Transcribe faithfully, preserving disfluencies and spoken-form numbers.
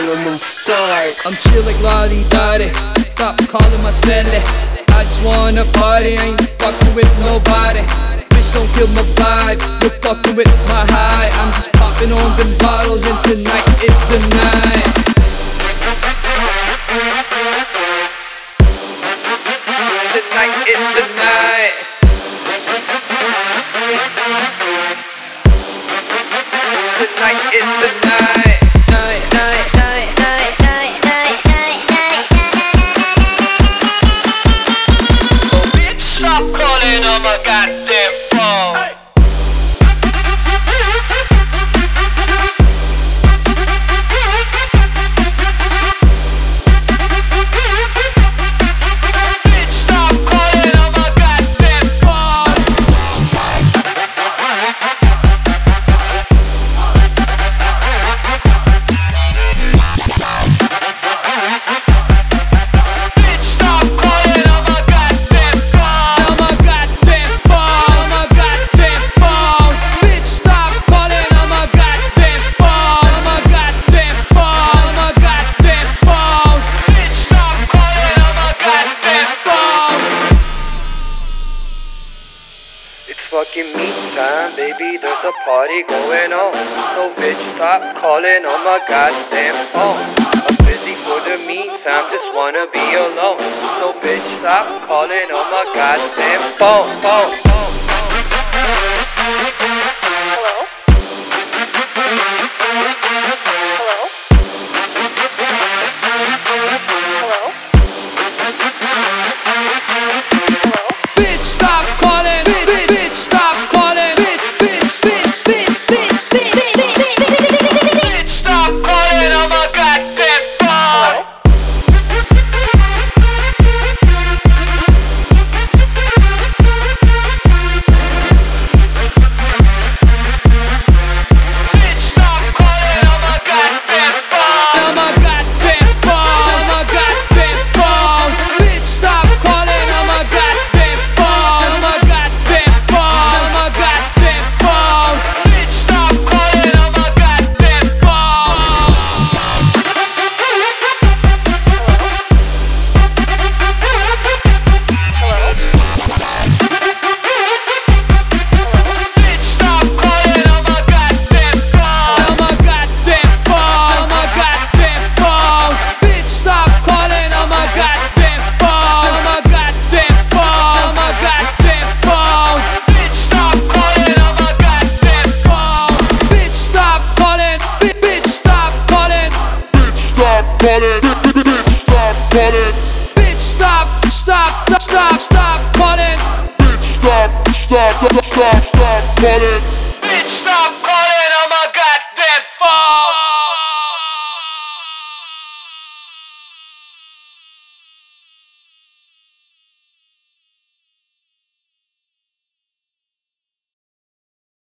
gentleman starts. I'm chill like Lottie Dottie. Stop calling my celly. I just wanna party, I ain't fucking with nobody. Bitch, don't kill my vibe, you're fucking with my high. I'm just popping on them bottles and tonight is the night. Tonight is the night. Tonight is the night. Night, night, night, night, night, night, night, night, night. So bitch, stop calling on my goddamn phone. Hey. Fucking me time, baby, there's a party going on. So bitch, stop calling on my goddamn phone. I'm busy for the meantime, just wanna be alone. So bitch, stop calling on my goddamn phone, phone, phone. Hello? Hello? Hello? Hello? Bitch, stop calling, bitch, bitch, bitch. Stop calling, bitch, bitch, bitch, bitch, bitch, bitch, bitch, bitch, bitch, stop calling on my goddamn phone. Bitch, stop calling on my goddamn phone. On my goddamn phone, on my goddamn phone. Bitch, stop calling on my goddamn phone. On my goddamn phone, on my goddamn phone. Bitch, stop calling on my goddamn phone. Hello? Bitch, stop calling on my goddamn phone. On my goddamn phone, on my goddamn phone. Bitch, stop calling on my goddamn phone. On my goddamn phone, on my goddamn phone. Bitch, stop calling on my goddamn phone. Bitch, stop calling. Bitch, bitch, stop calling. Bitch, stop calling. Bitch, stop calling. Bitch, stop, stop, stop, stop calling. Bitch, stop, stop, stop, stop, stop calling. Bitch, stop calling on my goddamn phone.